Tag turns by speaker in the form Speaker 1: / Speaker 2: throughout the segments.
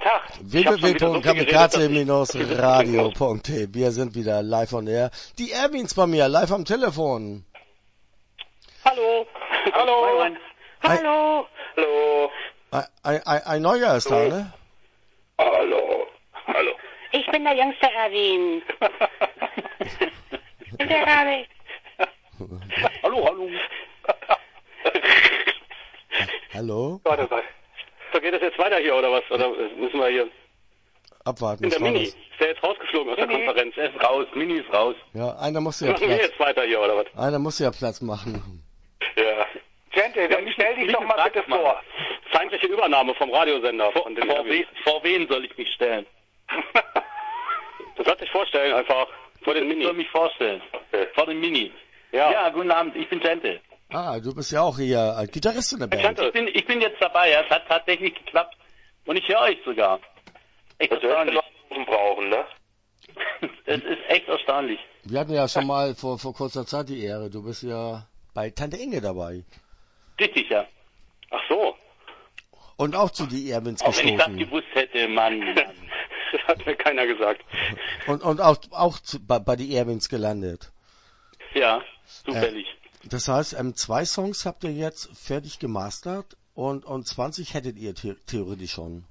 Speaker 1: Tag.
Speaker 2: www.kamikaze-radio.de. Wir sind wieder live on air. Die Erwins bei mir, live am Telefon.
Speaker 1: Hallo. Hallo. Hallo. Hallo.
Speaker 2: Ein Neuer ist da, ne?
Speaker 1: Hallo. Hallo.
Speaker 3: Ich bin der jüngste Erwin. Ich bin der Erwin.
Speaker 1: Hallo.
Speaker 2: Hallo?
Speaker 1: Warte. So, geht das jetzt weiter hier, oder was? Oder müssen wir hier...
Speaker 2: Abwarten.
Speaker 1: In der Mini. Ist der jetzt rausgeflogen aus der Konferenz? Er ist raus. Mini ist raus.
Speaker 2: Ja, einer muss ja
Speaker 1: Machen wir jetzt weiter hier, oder was?
Speaker 2: Einer muss ja Platz machen.
Speaker 1: Ja.
Speaker 4: Gente, dann stell dich doch mal bitte vor.
Speaker 1: Feindliche Übernahme vom Radiosender. Vor wen soll ich mich stellen? Du sollst dich vorstellen, einfach vor den Mini. Ich soll mich vorstellen. Okay. Vor dem Mini. Ja, guten Abend, ich bin Gente.
Speaker 2: Ah, du bist ja auch hier Gitarrist in der Band.
Speaker 1: Ich bin jetzt dabei, ja. Es hat tatsächlich geklappt. Und ich höre euch sogar. Echt erstaunlich. Brauchen, ne? Das ist echt erstaunlich.
Speaker 2: Wir hatten ja schon mal vor kurzer Zeit die Ehre. Du bist ja bei Tante Inge dabei.
Speaker 1: Richtig, ja. Ach so.
Speaker 2: Und auch zu die Erwins
Speaker 1: gestoßen. Wenn ich das gewusst hätte, Mann. Das hat mir keiner gesagt.
Speaker 2: Und auch bei die Erwins gelandet.
Speaker 1: Ja, zufällig.
Speaker 2: Das heißt, 2 Songs habt ihr jetzt fertig gemastert und 20 hättet ihr theoretisch schon.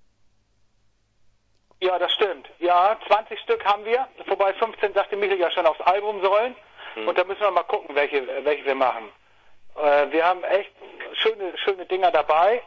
Speaker 4: Ja, das stimmt. Ja, 20 Stück haben wir. Wobei 15 sagte Michael ja schon aufs Album sollen. Und da müssen wir mal gucken, welche wir machen. Wir haben echt schöne Dinger dabei.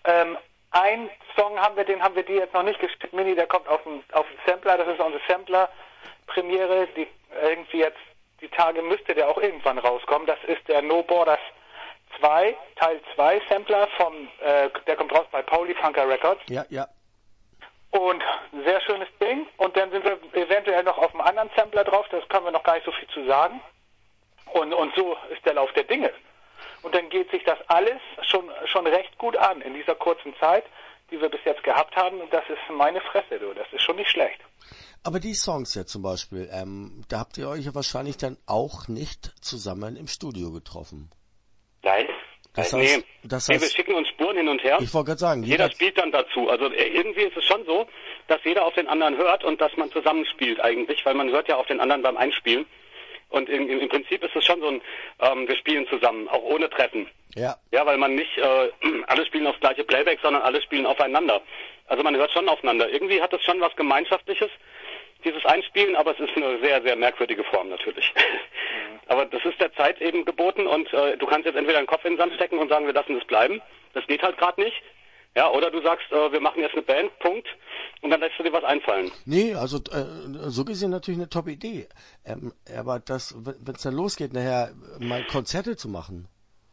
Speaker 4: Ein Song haben wir dir jetzt noch nicht geschickt, Mini, der kommt auf den Sampler. Das ist unsere Sampler-Premiere, die irgendwie jetzt die Tage müsste der auch irgendwann rauskommen. Das ist der No Borders 2, Teil 2 Sampler der kommt raus bei Pauli Funker Records.
Speaker 2: Ja.
Speaker 4: Und ein sehr schönes Ding. Und dann sind wir eventuell noch auf einem anderen Sampler drauf, das können wir noch gar nicht so viel zu sagen. Und so ist der Lauf der Dinge. Und dann geht sich das alles schon recht gut an in dieser kurzen Zeit, die wir bis jetzt gehabt haben. Und das ist meine Fresse, du. Das ist schon nicht schlecht.
Speaker 2: Aber die Songs jetzt zum Beispiel, da habt ihr euch ja wahrscheinlich dann auch nicht zusammen im Studio getroffen.
Speaker 1: Nein.
Speaker 2: Das heißt,
Speaker 1: wir schicken uns Spuren hin und her.
Speaker 2: Ich wollte gerade sagen,
Speaker 1: jeder spielt dann dazu. Also irgendwie ist es schon so, dass jeder auf den anderen hört und dass man zusammenspielt eigentlich, weil man hört ja auf den anderen beim Einspielen. Und im Prinzip ist es schon so wir spielen zusammen, auch ohne Treffen.
Speaker 2: Ja.
Speaker 1: Ja, weil man nicht alle spielen aufs gleiche Playback, sondern alle spielen aufeinander. Also man hört schon aufeinander. Irgendwie hat es schon was Gemeinschaftliches, dieses Einspielen, aber es ist eine sehr, sehr merkwürdige Form natürlich. Aber das ist der Zeit eben geboten und du kannst jetzt entweder den Kopf in den Sand stecken und sagen, wir lassen das bleiben. Das geht halt gerade nicht. Ja, oder du sagst, wir machen jetzt eine Band, Punkt, und dann lässt du dir was einfallen.
Speaker 2: Nee, also so gesehen natürlich eine Top-Idee. Aber wenn es dann losgeht, nachher mal Konzerte zu machen.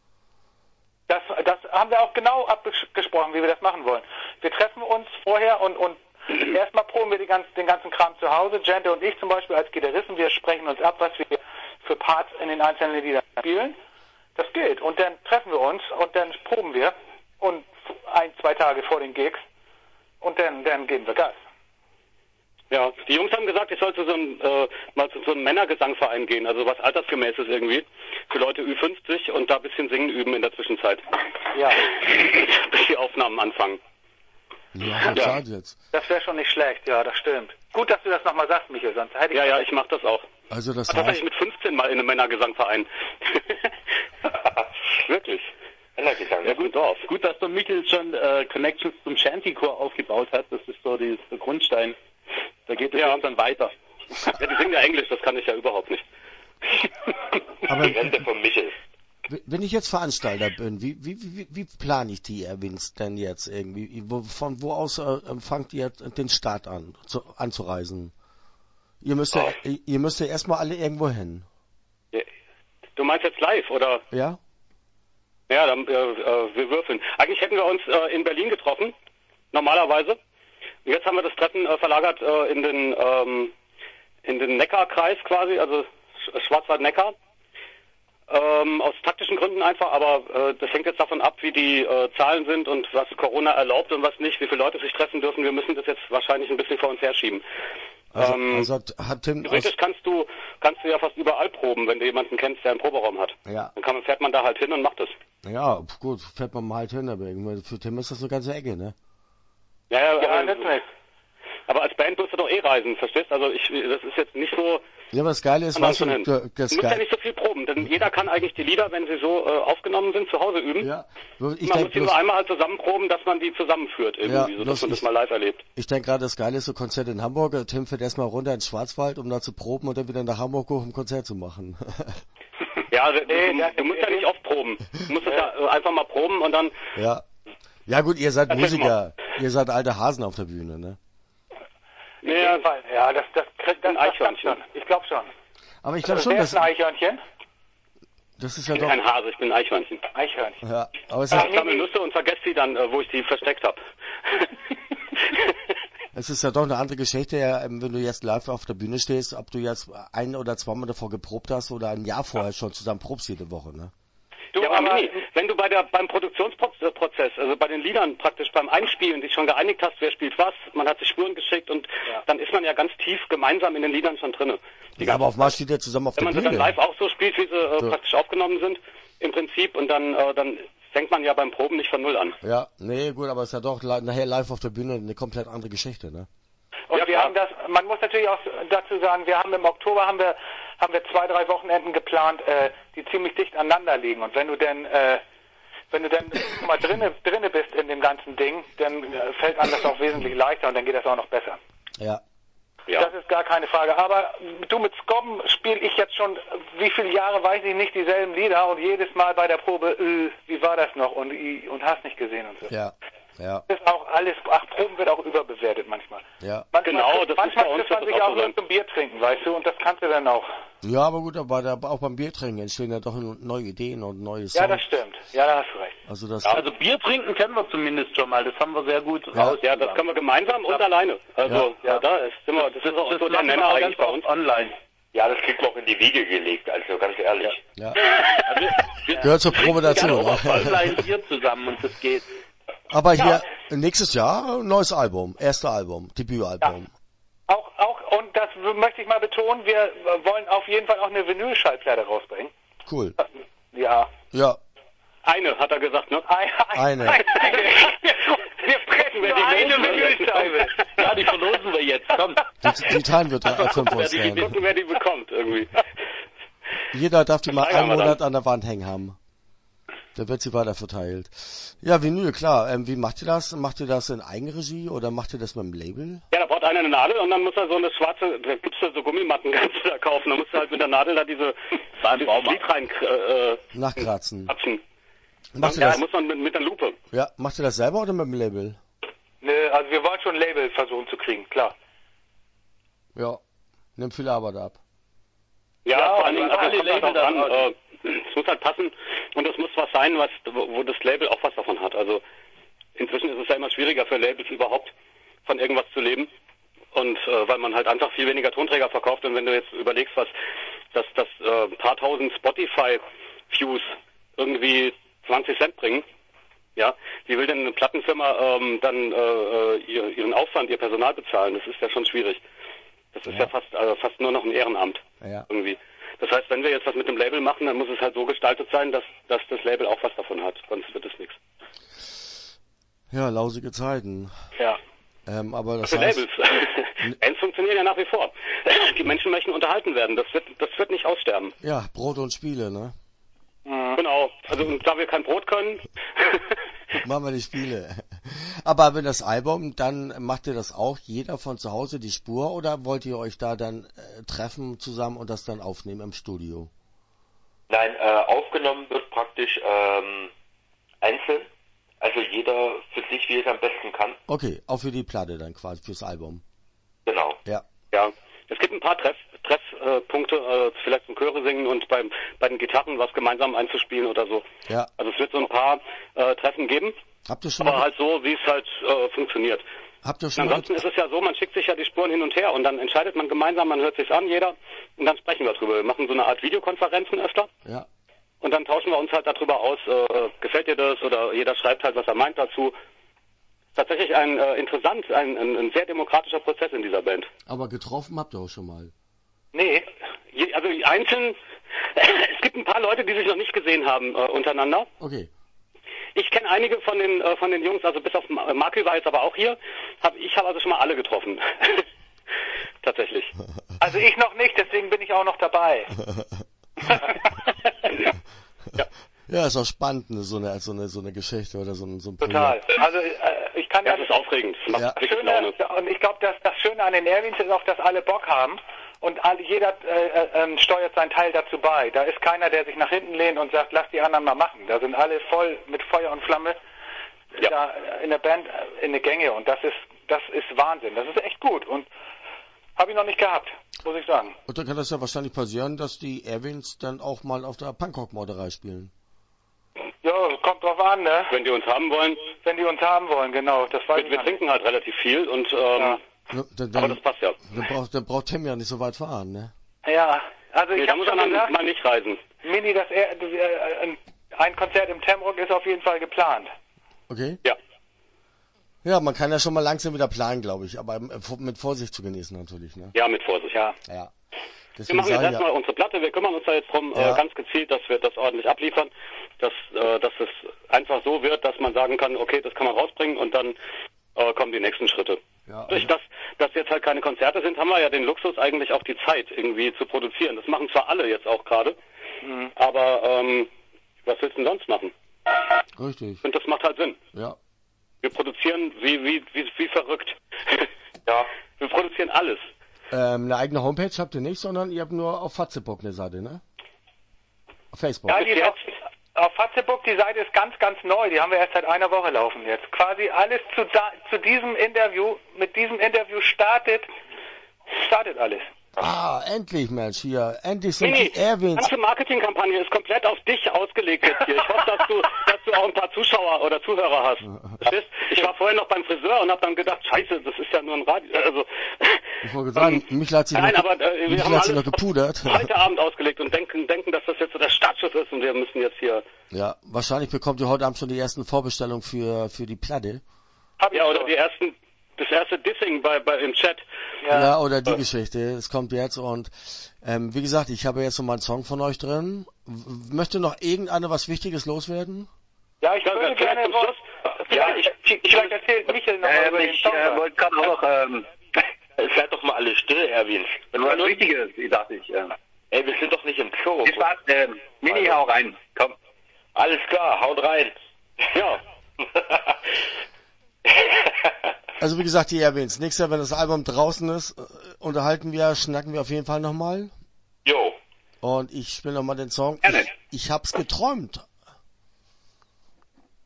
Speaker 4: Das haben wir auch genau abgesprochen, wie wir das machen wollen. Wir treffen uns vorher und erstmal proben wir den ganzen Kram zu Hause. Gente und ich zum Beispiel als Gitarristen, wir sprechen uns ab, was wir für Parts in den einzelnen Liedern spielen. Das geht. Und dann treffen wir uns und dann proben wir. Und 1-2 Tage vor den Gigs. Und dann geben wir Gas.
Speaker 1: Ja, die Jungs haben gesagt, ich soll mal zu so einem Männergesangverein gehen, also was altersgemäßes irgendwie, für Leute Ü50 und da ein bisschen singen üben in der Zwischenzeit.
Speaker 4: Ja.
Speaker 1: Bis die Aufnahmen anfangen.
Speaker 2: Ja. Jetzt.
Speaker 4: Das wäre schon nicht schlecht, ja, das stimmt. Gut, dass du das nochmal sagst, Michael, sonst hätte ich...
Speaker 1: Ja, ich mach das auch.
Speaker 2: Also das
Speaker 1: heißt... ich mit 15 mal in einem Männergesangverein. Wirklich. Ja, gut, dass der Michael schon Connections zum Shantycore aufgebaut hat. Das ist so der Grundstein. Da geht es jetzt dann weiter. Ja, die singen ja Englisch, das kann ich ja überhaupt nicht.
Speaker 2: Aber
Speaker 1: die Rente von Michael.
Speaker 2: Wenn ich jetzt Veranstalter bin, wie plane ich die Erwins denn jetzt irgendwie? Von wo aus fangt ihr den Start an, anzureisen? Ihr müsst ja erstmal alle irgendwo hin. Ja.
Speaker 1: Du meinst jetzt live, oder?
Speaker 2: Ja.
Speaker 1: Ja, dann wir würfeln. Eigentlich hätten wir uns in Berlin getroffen, normalerweise. Und jetzt haben wir das Treffen verlagert in den Neckarkreis quasi, also Schwarzwald-Neckar. Aus taktischen Gründen einfach, aber das hängt jetzt davon ab, wie die Zahlen sind und was Corona erlaubt und was nicht, wie viele Leute sich treffen dürfen. Wir müssen das jetzt wahrscheinlich ein bisschen vor uns herschieben.
Speaker 2: Also hat Tim...
Speaker 1: Theoretisch kannst du ja fast überall proben, wenn du jemanden kennst, der einen Proberaum hat.
Speaker 2: Ja.
Speaker 1: Dann fährt man da halt hin und macht es.
Speaker 2: Ja, gut, fährt man mal halt hin, aber für Tim ist das eine ganze Ecke, ne?
Speaker 1: Ja,
Speaker 4: nützt nichts.
Speaker 1: Aber als Band musst du doch reisen, verstehst? Also das ist jetzt nicht so...
Speaker 2: Ja, aber das Geile ist, was
Speaker 1: du musst ja nicht so viel proben, denn jeder kann eigentlich die Lieder, wenn sie so aufgenommen sind, zu Hause üben.
Speaker 2: Ja,
Speaker 1: man muss sie nur einmal halt zusammenproben, dass man die zusammenführt irgendwie, so dass man das mal live erlebt.
Speaker 2: Ich denke gerade, das Geile ist so Konzert in Hamburg. Tim fährt erstmal runter ins Schwarzwald, um da zu proben und dann wieder nach Hamburg hoch, um ein Konzert zu machen.
Speaker 1: Ja, du musst ja nicht oft proben. Du musst das ja einfach mal proben und dann...
Speaker 2: Ja. Ja gut, ihr seid Musiker. Ihr seid alte Hasen auf der Bühne, ne?
Speaker 4: Ja, das Eichhörnchen. Ich glaube schon.
Speaker 2: Aber ich glaube schon,
Speaker 4: wer ist ein Eichhörnchen?
Speaker 2: Das ist ja
Speaker 1: ich bin
Speaker 2: doch...
Speaker 1: ein Hase, ich bin ein Eichhörnchen.
Speaker 4: Eichhörnchen.
Speaker 2: Ja, aber es
Speaker 1: ich sammle Nüsse und vergesse sie dann, wo ich sie versteckt habe.
Speaker 2: Es ist ja doch eine andere Geschichte, wenn du jetzt live auf der Bühne stehst, ob du jetzt ein- oder zweimal davor geprobt hast oder ein Jahr vorher schon zusammen probst jede Woche, ne?
Speaker 1: Ja, aber Mini, wenn du beim Produktionsprozess, also bei den Liedern praktisch beim Einspielen dich schon geeinigt hast, wer spielt was, man hat sich Spuren geschickt und dann ist man ja ganz tief gemeinsam in den Liedern schon drinne.
Speaker 2: Ja, aber auf was steht ihr zusammen auf der Bühne?
Speaker 1: Wenn man sie dann live auch so spielt, wie sie praktisch aufgenommen sind, im Prinzip, und dann fängt man ja beim Proben nicht von Null an.
Speaker 2: Ja, nee, gut, aber es ist ja doch nachher live auf der Bühne eine komplett andere Geschichte, ne?
Speaker 4: Und wir haben man muss natürlich auch dazu sagen, wir haben im Oktober haben wir 2-3 Wochenenden geplant, die ziemlich dicht aneinander liegen. Und wenn du denn mal drinne bist in dem ganzen Ding, dann fällt einem das auch wesentlich leichter und dann geht das auch noch besser.
Speaker 2: Ja.
Speaker 4: Das ist gar keine Frage. Aber du, mit Scobben spiele ich jetzt schon, wie viele Jahre, weiß ich nicht, dieselben Lieder und jedes Mal bei der Probe, wie war das noch und hast nicht gesehen und so.
Speaker 2: Ja. Ja.
Speaker 4: Das ist auch alles, Proben wird auch überbewertet manchmal.
Speaker 2: Ja.
Speaker 1: Genau, das ist bei uns
Speaker 4: man sich auch nur zum Bier trinken, weißt du, und das kannst du dann auch.
Speaker 2: Ja, aber gut, aber auch beim Bier trinken entstehen ja doch neue Ideen und neue Songs.
Speaker 4: Ja, das stimmt. Ja, da hast du recht.
Speaker 5: Also Bier trinken kennen wir zumindest schon mal, das haben wir sehr gut
Speaker 1: raus. Ja, das können wir gemeinsam und alleine. Also, da ist immer, das ist auch so der Nenner eigentlich bei uns.
Speaker 5: Online.
Speaker 6: Ja, das kriegt man auch in die Wiege gelegt, also ganz ehrlich.
Speaker 2: Ja. Gehört zur Probe dazu,
Speaker 5: oder? Online hier zusammen und das geht.
Speaker 2: Aber hier, nächstes Jahr, neues Album, erste Album, Debütalbum.
Speaker 4: Ja. Auch, und das möchte ich mal betonen, wir wollen auf jeden Fall auch eine Vinyl-Schallplatte rausbringen.
Speaker 2: Cool.
Speaker 4: Ja.
Speaker 2: Ja.
Speaker 1: Eine, hat er gesagt, ne?
Speaker 2: Eine.
Speaker 4: Wir pressen nur eine Vinylscheibe.
Speaker 5: Ja, die verlosen wir jetzt, komm.
Speaker 2: Die teilen wir 5 uns
Speaker 1: Wir gucken, wer die bekommt, irgendwie.
Speaker 2: Jeder darf die mal einen Monat an der Wand hängen haben. Da wird sie weiter verteilt. Ja, Vinyl, klar. Wie macht ihr das? Macht ihr das in Eigenregie oder macht ihr das mit dem Label?
Speaker 1: Ja, da braucht einer eine Nadel und dann muss er so eine schwarze, da gibt's da so Gummimatten, kannst du da kaufen. Da musst du halt mit der Nadel da dieses Glied rein
Speaker 2: nachkratzen.
Speaker 1: Macht ihr das? Muss man mit der Lupe.
Speaker 2: Ja, macht ihr das selber oder mit dem Label?
Speaker 4: Ne, also wir wollen schon ein Label versuchen zu kriegen, klar.
Speaker 2: Ja, nimmt viel Arbeit ab.
Speaker 1: Ja, vor allen Dingen alle Label dran. Es muss halt passen und es muss was sein, wo das Label auch was davon hat. Also inzwischen ist es ja immer schwieriger für Labels überhaupt von irgendwas zu leben und weil man halt einfach viel weniger Tonträger verkauft und wenn du jetzt überlegst, was das paar tausend Spotify-Views irgendwie 20 Cent bringen, ja, wie will denn eine Plattenfirma dann ihren Aufwand, ihr Personal bezahlen? Das ist ja schon schwierig. Das ist ja fast nur noch ein Ehrenamt irgendwie. Das heißt, wenn wir jetzt was mit dem Label machen, dann muss es halt so gestaltet sein, dass das Label auch was davon hat. Sonst wird es nichts.
Speaker 2: Ja, lausige Zeiten.
Speaker 1: Ja.
Speaker 2: Aber das
Speaker 1: für Labels. Bands funktionieren ja nach wie vor. Die Menschen möchten unterhalten werden. Das wird nicht aussterben.
Speaker 2: Ja, Brot und Spiele, ne?
Speaker 1: Genau. Also da wir kein Brot können,
Speaker 2: machen wir die Spiele. Aber wenn das Album, dann macht ihr das auch jeder von zu Hause die Spur oder wollt ihr euch da dann treffen zusammen und das dann aufnehmen im Studio?
Speaker 6: Nein, aufgenommen wird praktisch einzeln. Also jeder für sich, wie es am besten kann.
Speaker 2: Okay, auch für die Platte dann quasi, fürs Album.
Speaker 6: Genau.
Speaker 2: Ja.
Speaker 1: Es gibt ein paar Treffpunkte, vielleicht zum Chöre singen und bei den Gitarren was gemeinsam einzuspielen oder so.
Speaker 2: Ja.
Speaker 1: Also es wird so ein paar Treffen geben.
Speaker 2: Habt ihr schon
Speaker 1: aber halt so, wie es halt funktioniert.
Speaker 2: Habt ihr schon
Speaker 1: ansonsten ist es ja so, man schickt sich ja die Spuren hin und her und dann entscheidet man gemeinsam, man hört sich's an, jeder, und dann sprechen wir drüber. Wir machen so eine Art Videokonferenzen öfter.
Speaker 2: Ja.
Speaker 1: Und dann tauschen wir uns halt darüber aus, gefällt dir das, oder jeder schreibt halt, was er meint dazu. Tatsächlich ein sehr demokratischer Prozess in dieser Band.
Speaker 2: Aber getroffen habt ihr auch schon mal?
Speaker 1: Nee, also einzeln, es gibt ein paar Leute, die sich noch nicht gesehen haben untereinander.
Speaker 2: Okay.
Speaker 1: Ich kenne einige von den Jungs, also bis auf Marky war jetzt aber auch hier. Ich habe also schon mal alle getroffen. Tatsächlich.
Speaker 4: Also ich noch nicht, deswegen bin ich auch noch dabei.
Speaker 1: Ja.
Speaker 2: Ja, ist auch spannend, so eine Geschichte oder so ein Projekt.
Speaker 4: Total. Also ich kann
Speaker 1: Ja, das ist aufregend. Das macht
Speaker 2: Ja.
Speaker 1: richtig Laune.
Speaker 4: Und ich glaube, dass das Schöne an den Airwings ist auch, dass alle Bock haben und jeder steuert seinen Teil dazu bei. Da ist keiner, der sich nach hinten lehnt und sagt, lass die anderen mal machen. Da sind alle voll mit Feuer und Flamme da in der Band in der Gänge und das ist Wahnsinn. Das ist echt gut und habe ich noch nicht gehabt, muss ich sagen.
Speaker 2: Und dann kann das ja wahrscheinlich passieren, dass die Airwings dann auch mal auf der Punkrock-Morderei spielen.
Speaker 4: Ja, kommt drauf an, ne?
Speaker 1: Wenn die uns haben wollen.
Speaker 4: Wenn die uns haben wollen, genau. Das weiß
Speaker 1: Wir trinken halt relativ viel und aber das passt ja.
Speaker 2: Dann braucht Tim ja nicht so weit fahren, ne?
Speaker 4: Ja, also ich
Speaker 1: Da
Speaker 4: habe
Speaker 1: muss
Speaker 4: schon
Speaker 1: man
Speaker 4: gesagt,
Speaker 1: mal nicht reisen.
Speaker 4: Mini, ein Konzert im Tamrock ist auf jeden Fall geplant.
Speaker 2: Okay?
Speaker 1: Ja.
Speaker 2: Ja, man kann ja schon mal langsam wieder planen, glaube ich, aber mit Vorsicht zu genießen natürlich, ne?
Speaker 1: Ja, mit Vorsicht.
Speaker 4: Ja.
Speaker 2: Ja.
Speaker 1: Wir
Speaker 2: Deswegen
Speaker 1: machen jetzt
Speaker 2: sage ich
Speaker 1: erstmal unsere Platte, wir kümmern uns da jetzt drum,
Speaker 2: Ja.
Speaker 1: ganz gezielt, dass wir das ordentlich abliefern, dass es einfach so wird, dass man sagen kann, okay, das kann man rausbringen und dann kommen die nächsten Schritte.
Speaker 2: Ja,
Speaker 1: Durch das, dass jetzt halt keine Konzerte sind, haben wir ja den Luxus, eigentlich auch die Zeit irgendwie zu produzieren. Das machen zwar alle jetzt auch gerade, aber was willst du denn sonst machen?
Speaker 2: richtig.
Speaker 1: Ich finde, das macht halt Sinn.
Speaker 2: Ja.
Speaker 1: Wir produzieren wie verrückt.
Speaker 6: Ja.
Speaker 1: Wir produzieren alles.
Speaker 2: Eine eigene Homepage habt ihr nicht, sondern ihr habt nur auf Facebook eine Seite, ne? Auf Facebook.
Speaker 4: Ja, die ist auf Facebook, die Seite ist ganz, ganz neu. Die haben wir erst seit einer Woche laufen jetzt. Quasi alles zu diesem Interview, mit diesem Interview startet alles.
Speaker 2: Ah, endlich, Mensch, hier. Endlich sind
Speaker 1: Nee,
Speaker 2: die
Speaker 1: die
Speaker 2: Airwings.
Speaker 1: ganze Marketingkampagne ist komplett auf dich ausgelegt jetzt hier. Ich hoffe, dass du auch ein paar Zuschauer oder Zuhörer hast. Verstehst? Ich war vorhin noch beim Friseur und habe dann gedacht, scheiße, das ist ja nur ein Radio. Also,
Speaker 2: Ich wollte sagen, Michel hat sich
Speaker 1: nein,
Speaker 2: noch,
Speaker 1: aber wir
Speaker 2: Michel
Speaker 1: haben
Speaker 2: hat sich
Speaker 1: alles
Speaker 2: noch gepudert.
Speaker 1: auf heute Abend ausgelegt und denken, dass das jetzt so der Startschuss ist und wir müssen jetzt hier...
Speaker 2: Ja, wahrscheinlich bekommt ihr heute Abend schon die ersten Vorbestellungen für die Platte.
Speaker 1: Ja, oder das erste Dissing im Chat.
Speaker 2: Ja, oder die Geschichte. Es kommt jetzt und wie gesagt, ich habe jetzt noch mal einen Song von euch drin. Möchte noch irgendeiner was Wichtiges loswerden?
Speaker 4: Ja, ich würde gerne... Vielleicht erzählt Michael noch mal über den
Speaker 5: Ich
Speaker 4: Song.
Speaker 5: wollte gerade auch
Speaker 6: Seid doch mal alle still, Erwin.
Speaker 5: was Wichtiges, dachte ich.
Speaker 6: Ey, wir sind doch nicht im Zoo.
Speaker 5: Jetzt wart, Mini, hau rein. Komm.
Speaker 6: Alles klar, haut rein.
Speaker 1: Ja.
Speaker 2: Also wie gesagt, die Airwings. Nächstes Jahr, wenn das Album draußen ist, schnacken wir auf jeden Fall nochmal.
Speaker 6: Jo.
Speaker 2: Und ich spiele nochmal den Song.
Speaker 5: Gerne.
Speaker 2: Ich hab's geträumt.